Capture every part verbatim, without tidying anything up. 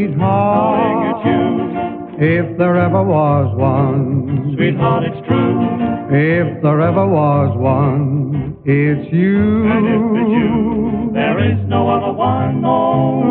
sweetheart. Darling, it's you. If there ever was one, Sweetheart, it's true. if there ever was one, it's you. And if it's you, there is no other one. No.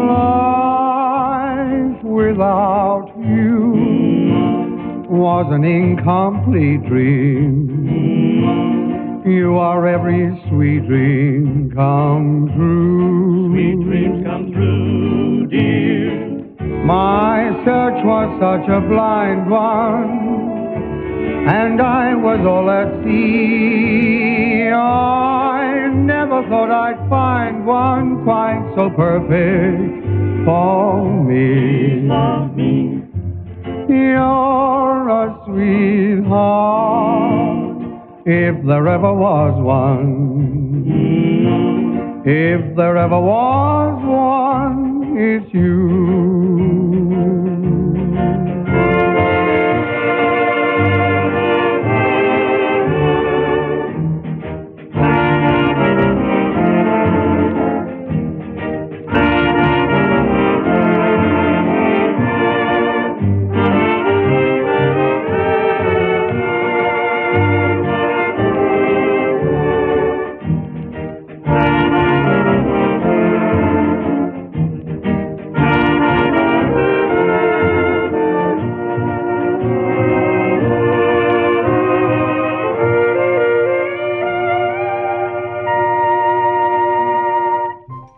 Life without you was an incomplete dream. You are every sweet dream come true. Sweet dreams come true, dear. My search was such a blind one, and I was all at sea. I never thought I'd find one quite so perfect for me. Love me. You're a sweetheart, if there ever was one. If there ever was one, it's you.